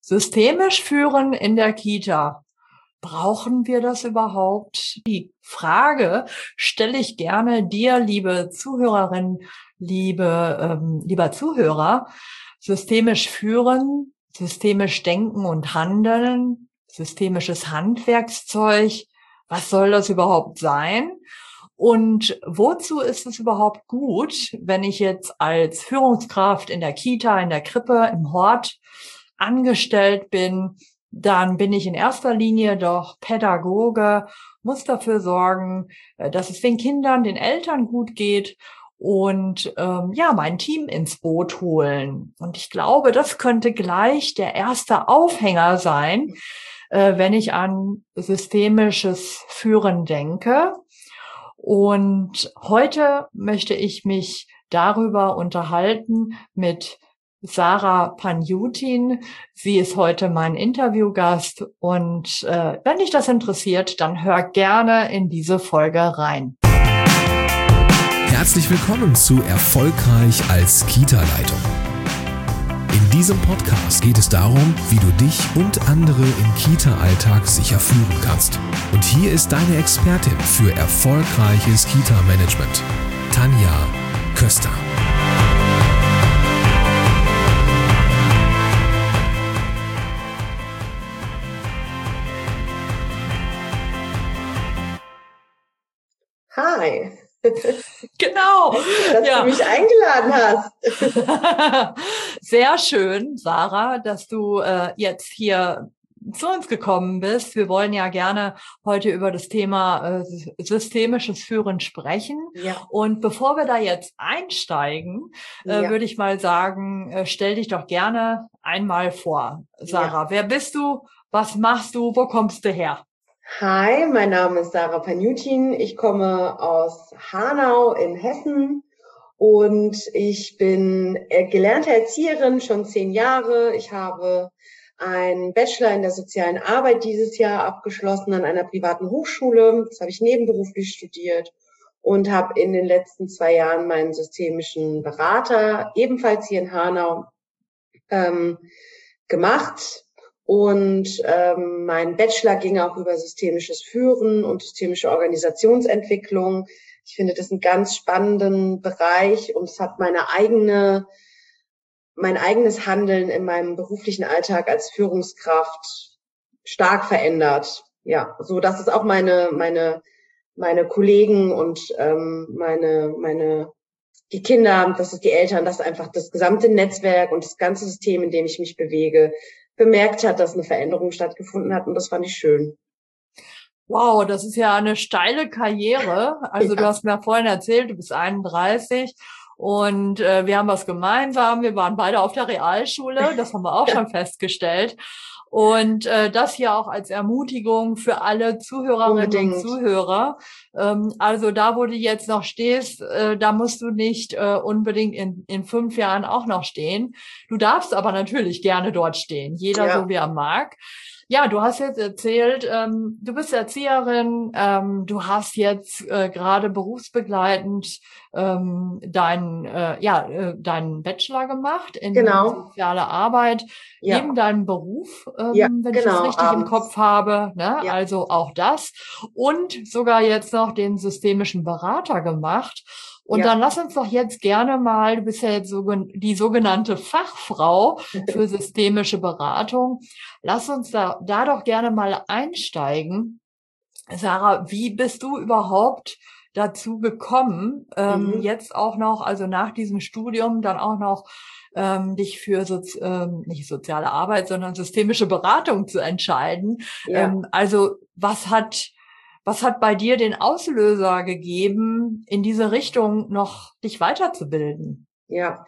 Systemisch führen in der Kita. Brauchen wir das überhaupt? Die Frage stelle ich gerne dir, liebe Zuhörerin, lieber Zuhörer. Systemisch führen, systemisch denken und handeln, systemisches Handwerkszeug. Was soll das überhaupt sein? Und wozu ist es überhaupt gut, wenn ich jetzt als Führungskraft in der Kita, in der Krippe, im Hort angestellt bin? Dann bin ich in erster Linie doch Pädagoge, muss dafür sorgen, dass es den Kindern, den Eltern gut geht und mein Team ins Boot holen. Und ich glaube, das könnte gleich der erste Aufhänger sein, wenn ich an systemisches Führen denke. Und heute möchte ich mich darüber unterhalten mit Sarah Paniutin. Sie ist heute mein Interviewgast und wenn dich das interessiert, dann hör gerne in diese Folge rein. Herzlich willkommen zu Erfolgreich als Kita-Leitung. In diesem Podcast geht es darum, wie du dich und andere im Kita-Alltag sicher führen kannst. Und hier ist deine Expertin für erfolgreiches Kita-Management, Tanja Köster. Hi. Genau. Dass du mich eingeladen hast. Sehr schön, Sarah, dass du jetzt hier zu uns gekommen bist. Wir wollen ja gerne heute über das Thema systemisches Führen sprechen. Ja. Und bevor wir da jetzt einsteigen, würde ich mal sagen, stell dich doch gerne einmal vor, Sarah. Ja. Wer bist du? Was machst du? Wo kommst du her? Hi, mein Name ist Sarah Paniutin. Ich komme aus Hanau in Hessen und ich bin gelernte Erzieherin, schon 10 Jahre. Ich habe einen Bachelor in der sozialen Arbeit dieses Jahr abgeschlossen an einer privaten Hochschule. Das habe ich nebenberuflich studiert und habe in den letzten 2 Jahren meinen systemischen Berater ebenfalls hier in Hanau gemacht. Und mein Bachelor ging auch über systemisches Führen und systemische Organisationsentwicklung. Ich finde das einen ganz spannenden Bereich und es hat mein eigenes Handeln in meinem beruflichen Alltag als Führungskraft stark verändert. Ja, so dass es auch meine Kollegen und die Kinder, das ist die Eltern, das ist einfach das gesamte Netzwerk und das ganze System, in dem ich mich bewege, bemerkt hat, dass eine Veränderung stattgefunden hat und das fand ich schön. Wow, das ist ja eine steile Karriere. Also Du hast mir vorhin erzählt, du bist 31 und wir haben was gemeinsam. Wir waren beide auf der Realschule, das haben wir auch schon festgestellt. Und das hier auch als Ermutigung für alle Zuhörerinnen und Zuhörer. Also da, wo du jetzt noch stehst, da musst du nicht unbedingt in 5 Jahren auch noch stehen. Du darfst aber natürlich gerne dort stehen, jeder so wie er mag. Ja, du hast jetzt erzählt, du bist Erzieherin, du hast jetzt gerade berufsbegleitend deinen Bachelor gemacht in soziale Arbeit, neben deinem Beruf, wenn ich das richtig im Kopf habe, ne? Ja. Also auch das und sogar jetzt noch den systemischen Berater gemacht. Und dann lass uns doch jetzt gerne mal, du bist ja jetzt die sogenannte Fachfrau für systemische Beratung, lass uns da doch gerne mal einsteigen. Sarah, wie bist du überhaupt dazu gekommen, jetzt auch noch, also nach diesem Studium, dann auch noch dich für nicht soziale Arbeit, sondern systemische Beratung zu entscheiden? Ja. Also was hat bei dir den Auslöser gegeben, in diese Richtung noch dich weiterzubilden? Ja,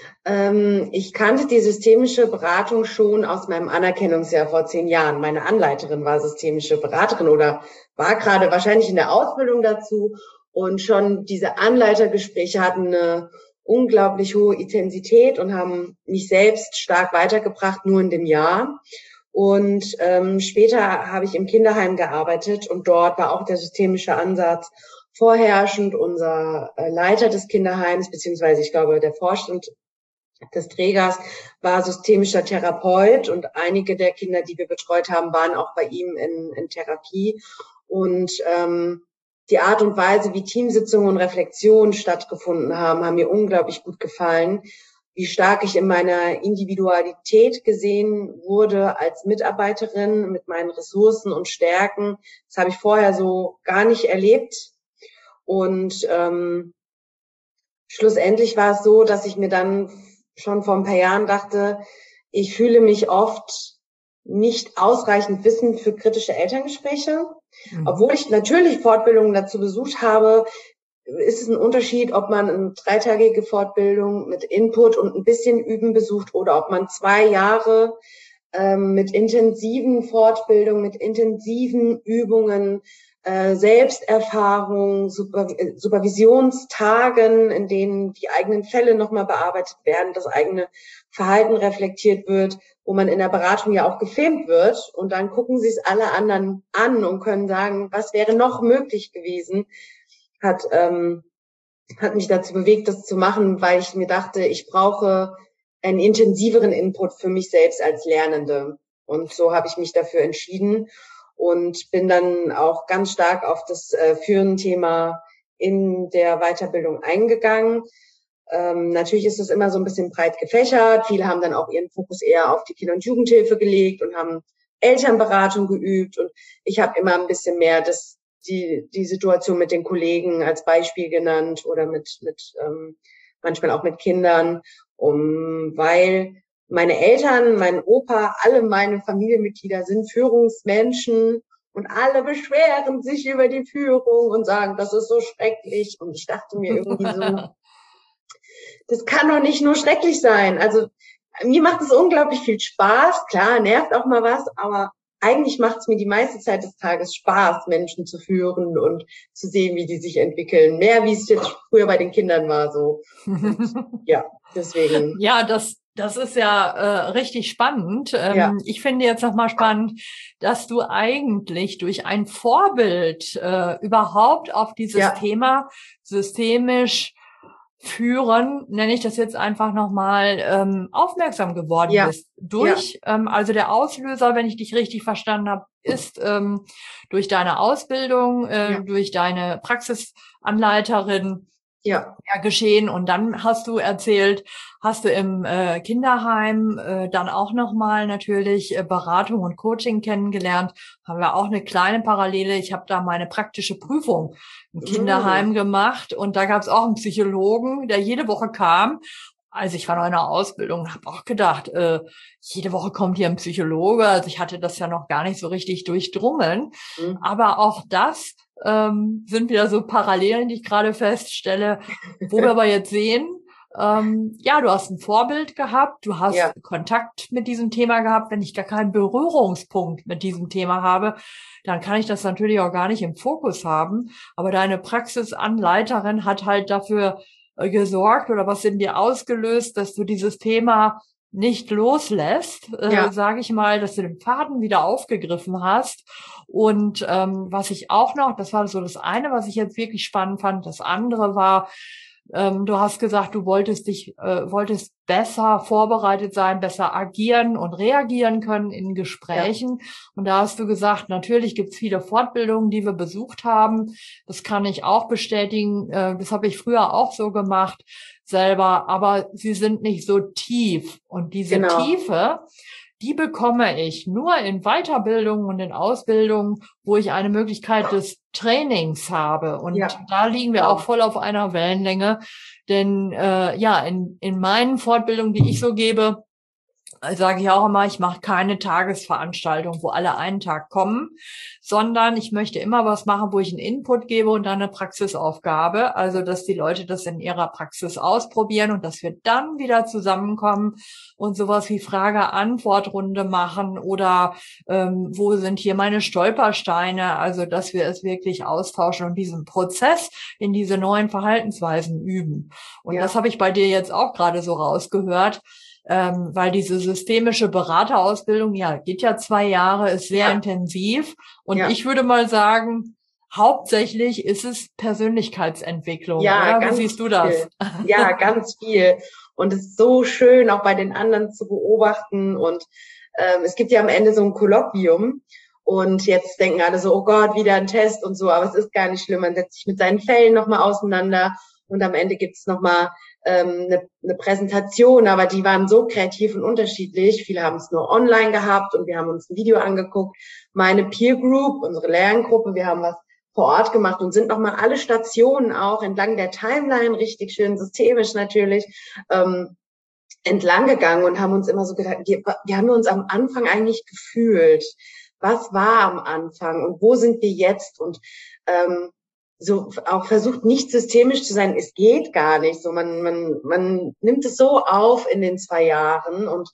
ich kannte die systemische Beratung schon aus meinem Anerkennungsjahr vor 10 Jahren. Meine Anleiterin war systemische Beraterin oder war gerade wahrscheinlich in der Ausbildung dazu. Und schon diese Anleitergespräche hatten eine unglaublich hohe Intensität und haben mich selbst stark weitergebracht, nur in dem Jahr. Und später habe ich im Kinderheim gearbeitet und dort war auch der systemische Ansatz vorherrschend. Unser Leiter des Kinderheims, beziehungsweise ich glaube der Vorstand des Trägers war systemischer Therapeut und einige der Kinder, die wir betreut haben, waren auch bei ihm in Therapie. Und die Art und Weise, wie Teamsitzungen und Reflexionen stattgefunden haben mir unglaublich gut gefallen. Wie stark ich in meiner Individualität gesehen wurde als Mitarbeiterin mit meinen Ressourcen und Stärken. Das habe ich vorher so gar nicht erlebt. Und schlussendlich war es so, dass ich mir dann schon vor ein paar Jahren dachte, ich fühle mich oft nicht ausreichend wissend für kritische Elterngespräche. Obwohl ich natürlich Fortbildungen dazu besucht habe, ist es ein Unterschied, ob man eine 3-tägige Fortbildung mit Input und ein bisschen Üben besucht oder ob man 2 Jahre mit intensiven Fortbildungen, mit intensiven Übungen, Selbsterfahrung, Supervisionstagen, in denen die eigenen Fälle nochmal bearbeitet werden, das eigene Verhalten reflektiert wird, wo man in der Beratung ja auch gefilmt wird und dann gucken sich alle anderen an und können sagen, was wäre noch möglich gewesen, hat mich dazu bewegt, das zu machen, weil ich mir dachte, ich brauche einen intensiveren Input für mich selbst als Lernende. Und so habe ich mich dafür entschieden und bin dann auch ganz stark auf das Führen-Thema in der Weiterbildung eingegangen. Natürlich ist es immer so ein bisschen breit gefächert. Viele haben dann auch ihren Fokus eher auf die Kinder- und Jugendhilfe gelegt und haben Elternberatung geübt. Und ich habe immer ein bisschen mehr die Situation mit den Kollegen als Beispiel genannt oder manchmal auch mit Kindern, weil meine Eltern, mein Opa, alle meine Familienmitglieder sind Führungsmenschen und alle beschweren sich über die Führung und sagen, das ist so schrecklich. Und ich dachte mir irgendwie so, das kann doch nicht nur schrecklich sein. Also mir macht es unglaublich viel Spaß. Klar, nervt auch mal was, aber eigentlich macht es mir die meiste Zeit des Tages Spaß, Menschen zu führen und zu sehen, wie die sich entwickeln. Mehr, wie es jetzt früher bei den Kindern war, so. Und, ja, deswegen. Ja, das ist ja richtig spannend. Ich finde jetzt nochmal spannend, dass du eigentlich durch ein Vorbild überhaupt auf dieses Thema systemisch führen, nenne ich das jetzt einfach nochmal, aufmerksam geworden bist. Also der Auslöser, wenn ich dich richtig verstanden habe, ist durch deine Ausbildung, durch deine Praxisanleiterin geschehen. Und dann hast du erzählt, hast du im Kinderheim dann auch nochmal natürlich Beratung und Coaching kennengelernt. Haben wir auch eine kleine Parallele. Ich habe da meine praktische Prüfung im Kinderheim gemacht und da gab es auch einen Psychologen, der jede Woche kam. Also ich war noch in der Ausbildung und habe auch gedacht, jede Woche kommt hier ein Psychologe. Also ich hatte das ja noch gar nicht so richtig durchdrungen. Aber auch das sind wieder so Parallelen, die ich gerade feststelle, wo wir aber jetzt sehen, du hast ein Vorbild gehabt, du hast Kontakt mit diesem Thema gehabt. Wenn ich gar keinen Berührungspunkt mit diesem Thema habe, dann kann ich das natürlich auch gar nicht im Fokus haben. Aber deine Praxisanleiterin hat halt dafür gesorgt oder was in dir ausgelöst, dass du dieses Thema nicht loslässt, sage ich mal, dass du den Faden wieder aufgegriffen hast. Und was ich auch noch, das war so das eine, was ich jetzt wirklich spannend fand, das andere war, du hast gesagt, du wolltest besser vorbereitet sein, besser agieren und reagieren können in Gesprächen. Und da hast du gesagt, natürlich gibt's viele Fortbildungen, die wir besucht haben. Das kann ich auch bestätigen. Das habe ich früher auch so gemacht selber, aber sie sind nicht so tief. Und diese Tiefe, die bekomme ich nur in Weiterbildungen und in Ausbildungen, wo ich eine Möglichkeit des Trainings habe. Und da liegen wir auch voll auf einer Wellenlänge. Denn in meinen Fortbildungen, die ich so gebe, sage ich auch immer, ich mache keine Tagesveranstaltung, wo alle einen Tag kommen, sondern ich möchte immer was machen, wo ich einen Input gebe und dann eine Praxisaufgabe. Also, dass die Leute das in ihrer Praxis ausprobieren und dass wir dann wieder zusammenkommen und sowas wie Frage-Antwort-Runde machen oder wo sind hier meine Stolpersteine? Also, dass wir es wirklich austauschen und diesen Prozess in diese neuen Verhaltensweisen üben. Und das habe ich bei dir jetzt auch gerade so rausgehört. Weil diese systemische Beraterausbildung, geht ja 2 Jahre, ist sehr intensiv. Und ich würde mal sagen, hauptsächlich ist es Persönlichkeitsentwicklung, oder? Wie siehst du das? Ja, ganz viel. Und es ist so schön, auch bei den anderen zu beobachten. Und es gibt ja am Ende so ein Kolloquium. Und jetzt denken alle so, oh Gott, wieder ein Test und so. Aber es ist gar nicht schlimm. Man setzt sich mit seinen Fällen nochmal auseinander. Und am Ende gibt es nochmal eine Präsentation. Aber die waren so kreativ und unterschiedlich. Viele haben es nur online gehabt und wir haben uns ein Video angeguckt. Meine Peer Group, unsere Lerngruppe, wir haben was vor Ort gemacht und sind nochmal alle Stationen auch entlang der Timeline, richtig schön systemisch natürlich, entlang gegangen und haben uns immer so gedacht, wie haben wir uns am Anfang eigentlich gefühlt? Was war am Anfang und wo sind wir jetzt? Und so auch versucht, nicht systemisch zu sein. Es geht gar nicht. So man nimmt es so auf in den 2 Jahren und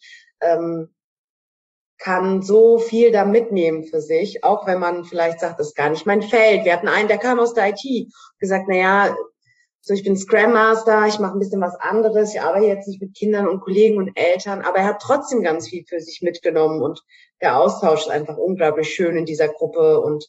kann so viel da mitnehmen für sich, auch wenn man vielleicht sagt, das ist gar nicht mein Feld. Wir hatten einen, der kam aus der IT, gesagt, so ich bin Scrum Master, ich mache ein bisschen was anderes, ich arbeite jetzt nicht mit Kindern und Kollegen und Eltern, aber er hat trotzdem ganz viel für sich mitgenommen und der Austausch ist einfach unglaublich schön in dieser Gruppe und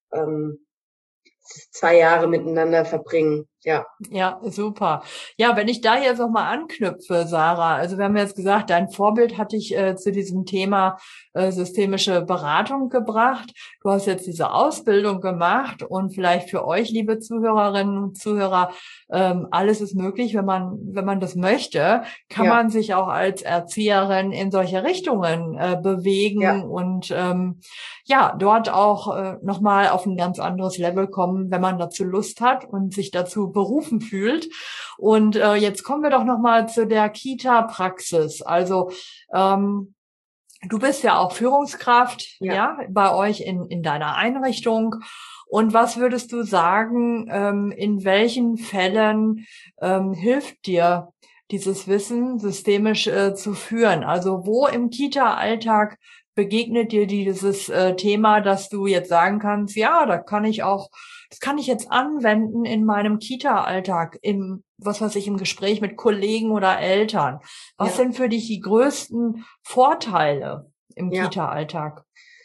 2 Jahre miteinander verbringen, ja. Ja, super. Ja, wenn ich da jetzt noch mal anknüpfe, Sarah, also wir haben jetzt gesagt, dein Vorbild hat dich zu diesem Thema systemische Beratung gebracht. Du hast jetzt diese Ausbildung gemacht und vielleicht für euch, liebe Zuhörerinnen und Zuhörer, alles ist möglich, wenn man das möchte, kann man sich auch als Erzieherin in solche Richtungen bewegen und dort auch noch mal auf ein ganz anderes Level kommen, wenn man dazu Lust hat und sich dazu berufen fühlt. Und jetzt kommen wir doch noch mal zu der Kita-Praxis. Also du bist ja auch Führungskraft, bei euch in deiner Einrichtung. Und was würdest du sagen, in welchen Fällen hilft dir dieses Wissen systemisch zu führen? Also wo im Kita-Alltag begegnet dir dieses Thema, dass du jetzt sagen kannst, ja, das kann ich jetzt anwenden in meinem Kita-Alltag, im Gespräch mit Kollegen oder Eltern. Was sind für dich die größten Vorteile im Kita-Alltag?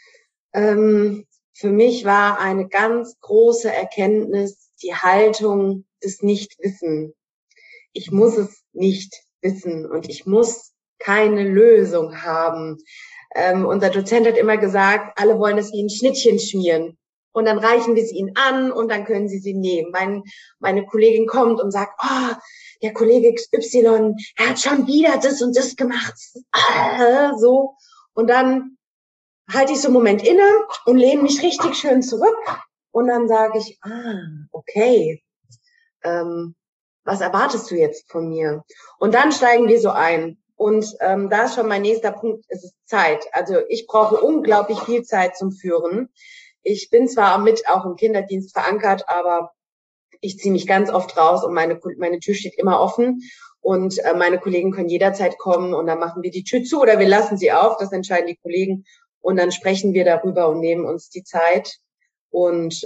Für mich war eine ganz große Erkenntnis die Haltung des Nichtwissen. Ich muss es nicht wissen und ich muss keine Lösung haben. Unser Dozent hat immer gesagt, alle wollen es wie ein Schnittchen schmieren. Und dann reichen wir sie ihnen an und dann können sie nehmen. Meine Kollegin kommt und sagt, oh, der Kollege XY, er hat schon wieder das und das gemacht. So. Und dann halte ich so einen Moment inne und lehne mich richtig schön zurück. Und dann sage ich, okay, was erwartest du jetzt von mir? Und dann steigen wir so ein. Und da ist schon mein nächster Punkt, es ist Zeit. Also ich brauche unglaublich viel Zeit zum Führen. Ich bin zwar auch im Kinderdienst verankert, aber ich ziehe mich ganz oft raus und meine Tür steht immer offen und meine Kollegen können jederzeit kommen und dann machen wir die Tür zu oder wir lassen sie auf, das entscheiden die Kollegen und dann sprechen wir darüber und nehmen uns die Zeit und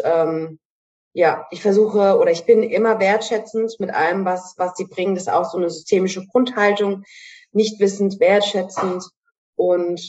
ich bin immer wertschätzend mit allem, was sie bringen, das ist auch so eine systemische Grundhaltung, nicht wissend, wertschätzend und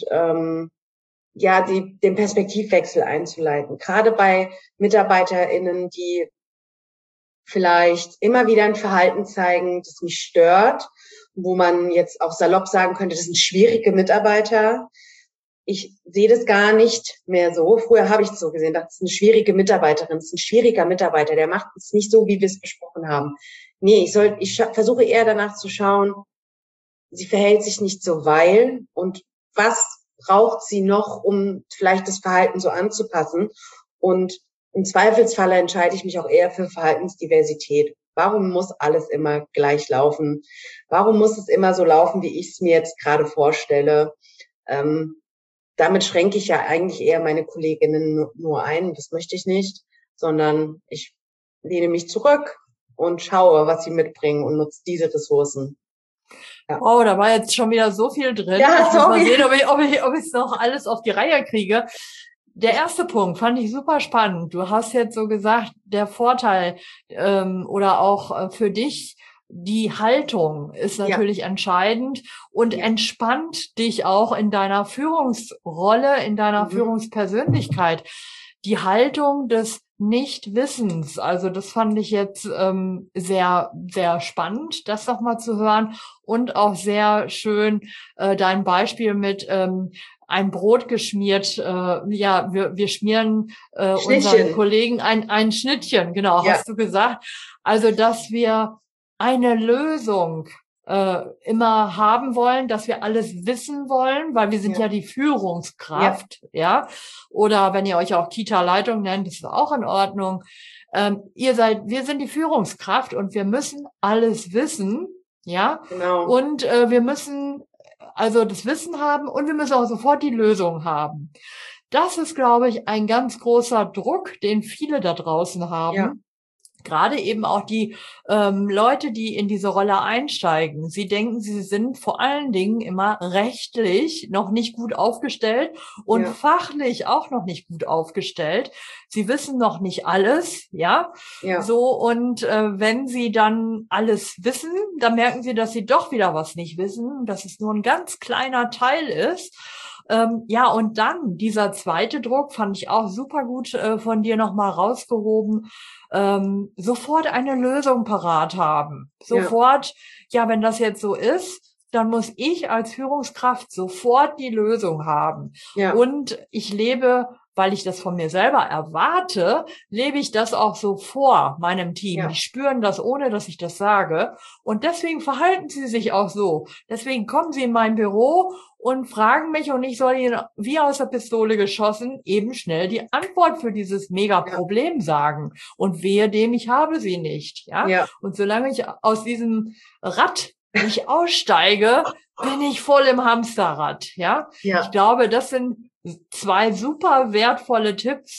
den Perspektivwechsel einzuleiten. Gerade bei MitarbeiterInnen, die vielleicht immer wieder ein Verhalten zeigen, das mich stört, wo man jetzt auch salopp sagen könnte, das sind schwierige Mitarbeiter. Ich sehe das gar nicht mehr so. Früher habe ich es so gesehen, das ist eine schwierige Mitarbeiterin, das ist ein schwieriger Mitarbeiter, der macht es nicht so, wie wir es besprochen haben. Nee, ich versuche eher danach zu schauen, sie verhält sich nicht so, und was braucht sie noch, um vielleicht das Verhalten so anzupassen? Und im Zweifelsfalle entscheide ich mich auch eher für Verhaltensdiversität. Warum muss alles immer gleich laufen? Warum muss es immer so laufen, wie ich es mir jetzt gerade vorstelle? Damit schränke ich ja eigentlich eher meine Kolleginnen nur ein. Das möchte ich nicht, sondern ich lehne mich zurück und schaue, was sie mitbringen und nutze diese Ressourcen. Ja. Wow, da war jetzt schon wieder so viel drin. Ja, ich muss mal sehen, ob ich es noch alles auf die Reihe kriege. Der erste Punkt fand ich super spannend. Du hast jetzt so gesagt, der Vorteil oder auch für dich, die Haltung ist natürlich entscheidend und entspannt dich auch in deiner Führungsrolle, in deiner Führungspersönlichkeit. die Haltung des Nichtwissens. Also das fand ich jetzt sehr, sehr spannend, das nochmal zu hören und auch sehr schön dein Beispiel mit ein Brot geschmiert. Wir schmieren unseren Kollegen ein Schnittchen, genau, hast du gesagt. Also dass wir eine Lösung immer haben wollen, dass wir alles wissen wollen, weil wir sind ja die Führungskraft, Oder wenn ihr euch auch Kita-Leitung nennt, ist auch in Ordnung. Wir sind die Führungskraft und wir müssen alles wissen, Genau. Und wir müssen also das Wissen haben und wir müssen auch sofort die Lösung haben. Das ist, glaube ich, ein ganz großer Druck, den viele da draußen haben. Ja. Gerade eben auch die Leute, die in diese Rolle einsteigen. Sie denken, sie sind vor allen Dingen immer rechtlich noch nicht gut aufgestellt und fachlich auch noch nicht gut aufgestellt. Sie wissen noch nicht alles, So, und wenn sie dann alles wissen, dann merken sie, dass sie doch wieder was nicht wissen, dass es nur ein ganz kleiner Teil ist. Und dann dieser zweite Druck fand ich auch super gut von dir nochmal rausgehoben. Sofort eine Lösung parat haben. Sofort, wenn das jetzt so ist, dann muss ich als Führungskraft sofort die Lösung haben. Ja. Und ich lebe, weil ich das von mir selber erwarte, lebe ich das auch so vor meinem Team. Ja. Die spüren das, ohne dass ich das sage. Und deswegen verhalten sie sich auch so. Deswegen kommen sie in mein Büro und fragen mich und ich soll ihnen wie aus der Pistole geschossen eben schnell die Antwort für dieses Mega-Problem sagen. Und wehe dem, ich habe sie nicht. Ja? Und solange ich aus diesem Rad nicht aussteige, bin ich voll im Hamsterrad. Ja? Ich glaube, das sind 2 super wertvolle Tipps.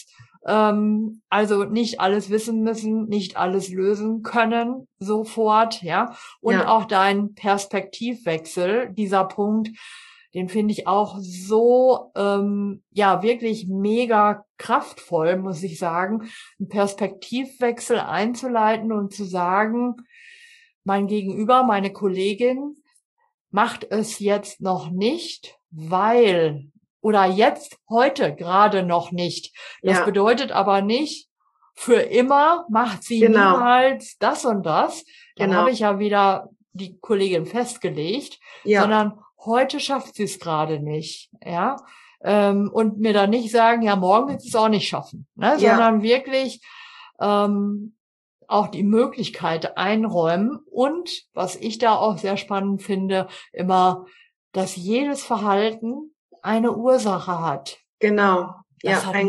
Also nicht alles wissen müssen, nicht alles lösen können sofort. Und auch dein Perspektivwechsel, dieser Punkt, den finde ich auch so, wirklich mega kraftvoll, muss ich sagen, einen Perspektivwechsel einzuleiten und zu sagen, mein Gegenüber, meine Kollegin macht es jetzt noch nicht, weil, oder jetzt, heute gerade noch nicht. Das bedeutet aber nicht, für immer macht sie niemals das und das. Dann habe ich ja wieder die Kollegin festgelegt, sondern heute schafft sie es gerade nicht, und mir dann nicht sagen, morgen wird sie es auch nicht schaffen, ne? Sondern wirklich auch die Möglichkeit einräumen und, was ich da auch sehr spannend finde, immer, dass jedes Verhalten eine Ursache hat. Genau. Das hat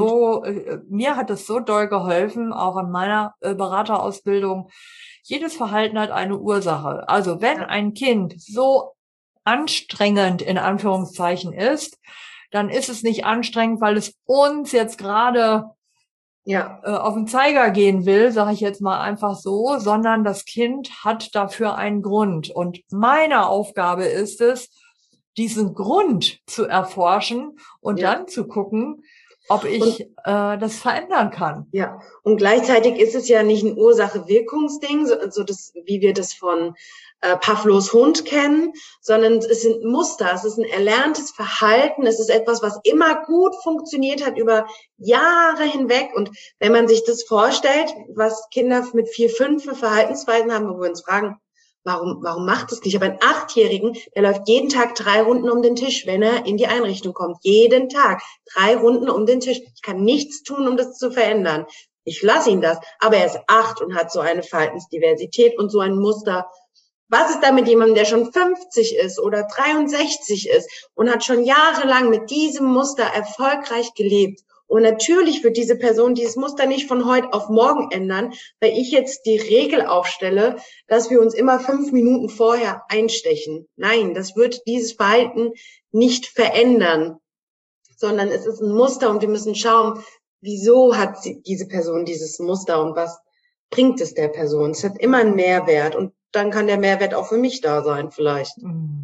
mir hat es so doll geholfen, auch in meiner Beraterausbildung. Jedes Verhalten hat eine Ursache. Also wenn ein Kind so anstrengend in Anführungszeichen ist, dann ist es nicht anstrengend, weil es uns jetzt gerade auf den Zeiger gehen will, sage ich jetzt mal einfach so, sondern das Kind hat dafür einen Grund. Und meine Aufgabe ist es, diesen Grund zu erforschen und dann zu gucken, ob ich das verändern kann. Ja, und gleichzeitig ist es ja nicht ein Ursache-Wirkungsding, so das, wie wir das von Pavlos Hund kennen, sondern es sind Muster, es ist ein erlerntes Verhalten, es ist etwas, was immer gut funktioniert hat über Jahre hinweg. Und wenn man sich das vorstellt, was Kinder mit 4, 5 für Verhaltensweisen haben, wo wir uns fragen, warum macht das nicht? Aber einen 8-Jährigen, der läuft jeden Tag 3 Runden um den Tisch, wenn er in die Einrichtung kommt. Jeden Tag 3 Runden um den Tisch. Ich kann nichts tun, um das zu verändern. Ich lasse ihn das. Aber er ist 8 und hat so eine Verhaltensdiversität und so ein Muster. Was ist da mit jemandem, der schon 50 ist oder 63 ist und hat schon jahrelang mit diesem Muster erfolgreich gelebt? Und natürlich wird diese Person dieses Muster nicht von heute auf morgen ändern, weil ich jetzt die Regel aufstelle, dass wir uns immer 5 Minuten vorher einstechen. Nein, das wird dieses Verhalten nicht verändern, sondern es ist ein Muster und wir müssen schauen, wieso hat diese Person dieses Muster und was bringt es der Person? Es hat immer einen Mehrwert und dann kann der Mehrwert auch für mich da sein vielleicht.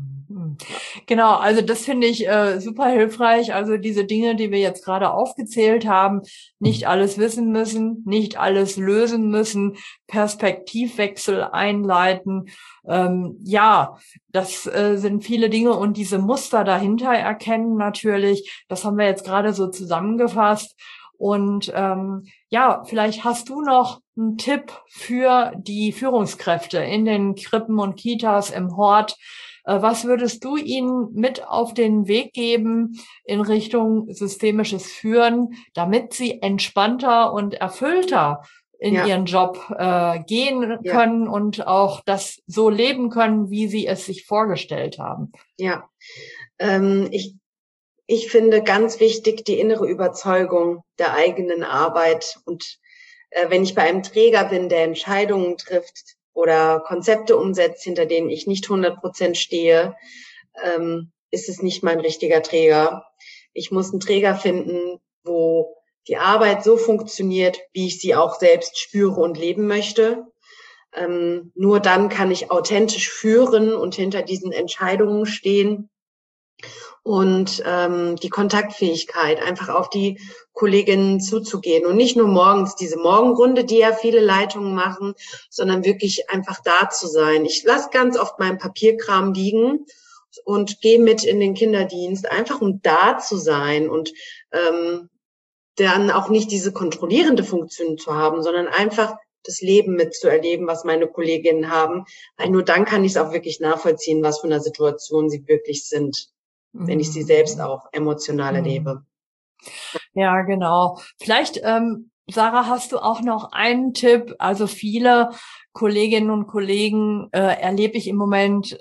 Genau, also das finde ich super hilfreich. Also diese Dinge, die wir jetzt gerade aufgezählt haben, nicht alles wissen müssen, nicht alles lösen müssen, Perspektivwechsel einleiten. Das sind viele Dinge und diese Muster dahinter erkennen natürlich. Das haben wir jetzt gerade so zusammengefasst. Und ja, vielleicht hast du noch einen Tipp für die Führungskräfte in den Krippen und Kitas im Hort. Was würdest du ihnen mit auf den Weg geben in Richtung systemisches Führen, damit sie entspannter und erfüllter in ihren Job gehen können und auch das so leben können, wie sie es sich vorgestellt haben? Ja, ich finde ganz wichtig die innere Überzeugung der eigenen Arbeit. Und wenn ich bei einem Träger bin, der Entscheidungen trifft oder Konzepte umsetzt, hinter denen ich nicht 100% stehe, ist es nicht mein richtiger Träger. Ich muss einen Träger finden, wo die Arbeit so funktioniert, wie ich sie auch selbst spüre und leben möchte. Nur dann kann ich authentisch führen und hinter diesen Entscheidungen stehen. Und die Kontaktfähigkeit, einfach auf die Kolleginnen zuzugehen und nicht nur morgens diese Morgenrunde, die ja viele Leitungen machen, sondern wirklich einfach da zu sein. Ich lasse ganz oft meinen Papierkram liegen und gehe mit in den Kinderdienst, einfach um da zu sein und dann auch nicht diese kontrollierende Funktion zu haben, sondern einfach das Leben mitzuerleben, was meine Kolleginnen haben. Weil nur dann kann ich es auch wirklich nachvollziehen, was für eine Situation sie wirklich sind, wenn ich sie selbst auch emotional erlebe. Ja, genau. Vielleicht, Sarah, hast du auch noch einen Tipp? Also viele Kolleginnen und Kollegen erlebe ich im Moment,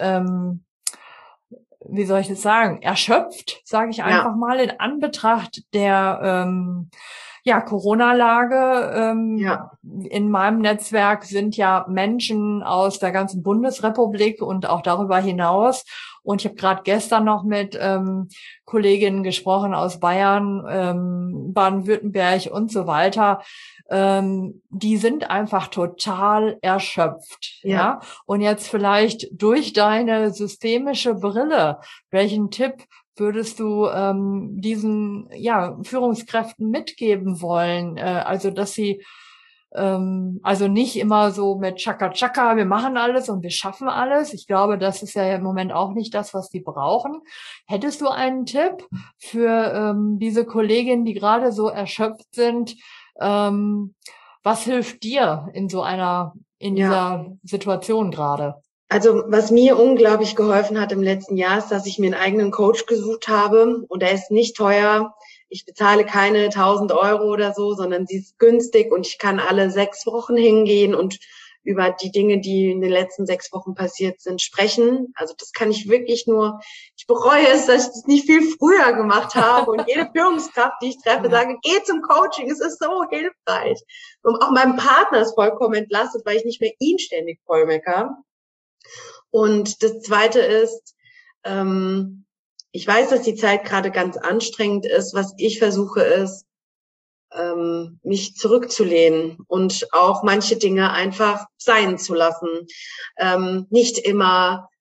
wie soll ich das sagen, erschöpft, sage ich einfach mal, in Anbetracht der Corona-Lage. In meinem Netzwerk sind ja Menschen aus der ganzen Bundesrepublik und auch darüber hinaus. Und ich habe gerade gestern noch mit Kolleginnen gesprochen aus Bayern, Baden-Württemberg und so weiter. Die sind einfach total erschöpft. Ja. Und jetzt vielleicht durch deine systemische Brille, welchen Tipp würdest du diesen Führungskräften mitgeben wollen? Also dass sie also nicht immer so mit Chaka Chaka, wir machen alles und wir schaffen alles. Ich glaube, das ist ja im Moment auch nicht das, was die brauchen. Hättest du einen Tipp für diese Kolleginnen, die gerade so erschöpft sind? Was hilft dir in dieser Situation gerade? Also was mir unglaublich geholfen hat im letzten Jahr ist, dass ich mir einen eigenen Coach gesucht habe und er ist nicht teuer. Ich bezahle keine 1.000 € oder so, sondern sie ist günstig und ich kann alle 6 Wochen hingehen und über die Dinge, die in den letzten 6 Wochen passiert sind, sprechen. Also das kann ich wirklich nur, ich bereue es, dass ich das nicht viel früher gemacht habe und jede Führungskraft, die ich treffe, sage, geh zum Coaching, es ist so hilfreich. Und auch mein Partner ist vollkommen entlastet, weil ich nicht mehr ihn ständig vollmecker. Und das Zweite ist, ich weiß, dass die Zeit gerade ganz anstrengend ist. Was ich versuche ist, mich zurückzulehnen und auch manche Dinge einfach sein zu lassen. Nicht immer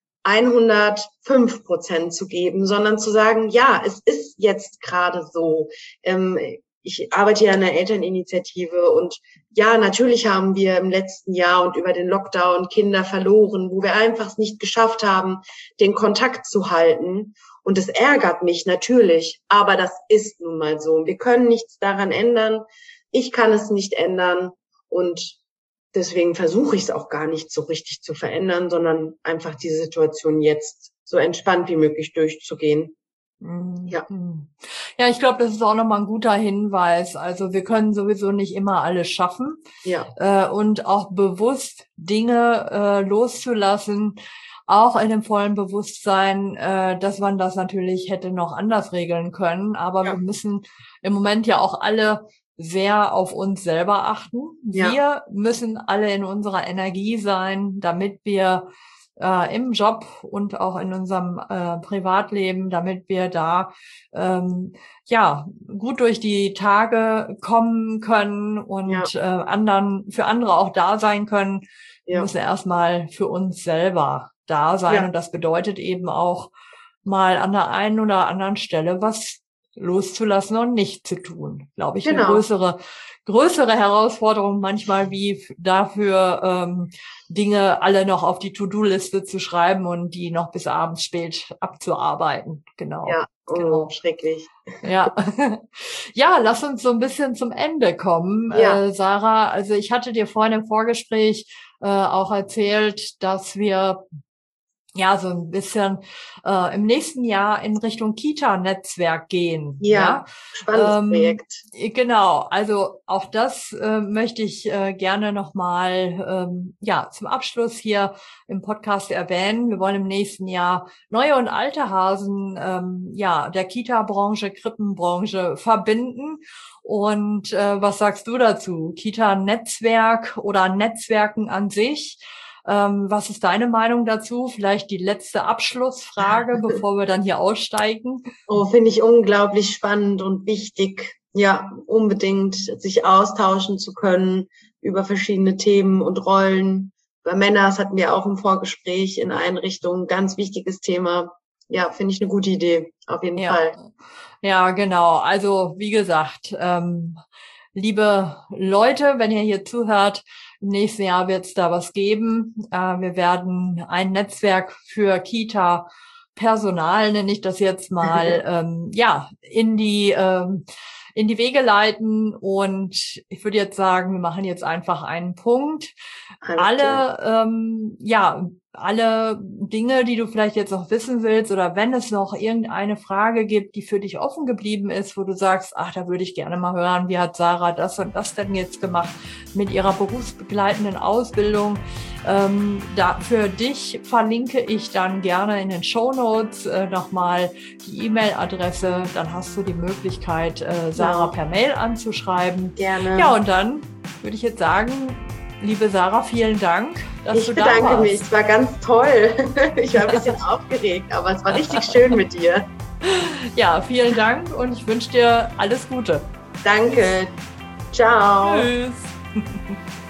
105% zu geben, sondern zu sagen, ja, es ist jetzt gerade so. Ich arbeite ja an einer Elterninitiative und ja, natürlich haben wir im letzten Jahr und über den Lockdown Kinder verloren, wo wir einfach es nicht geschafft haben, den Kontakt zu halten. Und es ärgert mich natürlich, aber das ist nun mal so. Wir können nichts daran ändern. Ich kann es nicht ändern und deswegen versuche ich es auch gar nicht so richtig zu verändern, sondern einfach die Situation jetzt so entspannt wie möglich durchzugehen. Ja, ich glaube, das ist auch nochmal ein guter Hinweis. Also wir können sowieso nicht immer alles schaffen. Und auch bewusst Dinge loszulassen, auch in dem vollen Bewusstsein, dass man das natürlich hätte noch anders regeln können. Aber wir müssen im Moment ja auch alle sehr auf uns selber achten. Wir müssen alle in unserer Energie sein, damit wir im Job und auch in unserem Privatleben, damit wir da gut durch die Tage kommen können und für andere auch da sein können. Wir müssen erstmal für uns selber da sein und das bedeutet eben auch mal an der einen oder anderen Stelle was loszulassen und nicht zu tun. Glaube ich, eine größere Herausforderung manchmal wie dafür Dinge alle noch auf die To-Do-Liste zu schreiben und die noch bis abends spät abzuarbeiten. Genau. Ja, Oh, genau. Schrecklich. Ja. Ja, lass uns so ein bisschen zum Ende kommen, Ja. Sarah. Also ich hatte dir vorhin im Vorgespräch auch erzählt, dass wir ja so ein bisschen im nächsten Jahr in Richtung Kita-Netzwerk gehen. Ja, spannendes Projekt. Genau, also auch das möchte ich gerne nochmal zum Abschluss hier im Podcast erwähnen. Wir wollen im nächsten Jahr neue und alte Hasen der Kita-Branche, Krippenbranche verbinden. Und was sagst du dazu? Kita-Netzwerk oder Netzwerken an sich? Was ist deine Meinung dazu? Vielleicht die letzte Abschlussfrage, bevor wir dann hier aussteigen. Oh, finde ich unglaublich spannend und wichtig. Ja, unbedingt sich austauschen zu können über verschiedene Themen und Rollen. Bei Männern, das hatten wir auch im Vorgespräch in Einrichtungen, ganz wichtiges Thema. Ja, finde ich eine gute Idee, auf jeden Fall. Ja, genau. Also, wie gesagt, liebe Leute, wenn ihr hier zuhört, im nächsten Jahr wird es da was geben. Wir werden ein Netzwerk für Kita-Personal, nenne ich das jetzt mal, in die Wege leiten. Und ich würde jetzt sagen, wir machen jetzt einfach einen Punkt. Alle Dinge, die du vielleicht jetzt noch wissen willst, oder wenn es noch irgendeine Frage gibt, die für dich offen geblieben ist, wo du sagst, ach, da würde ich gerne mal hören, wie hat Sarah das und das denn jetzt gemacht mit ihrer berufsbegleitenden Ausbildung. Für dich verlinke ich dann gerne in den Shownotes nochmal die E-Mail-Adresse. Dann hast du die Möglichkeit, Sarah per Mail anzuschreiben. Gerne. Ja, und dann würde ich jetzt sagen, liebe Sarah, vielen Dank, dass du da warst. Ich bedanke mich, es war ganz toll. Ich war ein bisschen aufgeregt, aber es war richtig schön mit dir. Ja, vielen Dank und ich wünsche dir alles Gute. Danke. Ciao. Tschüss.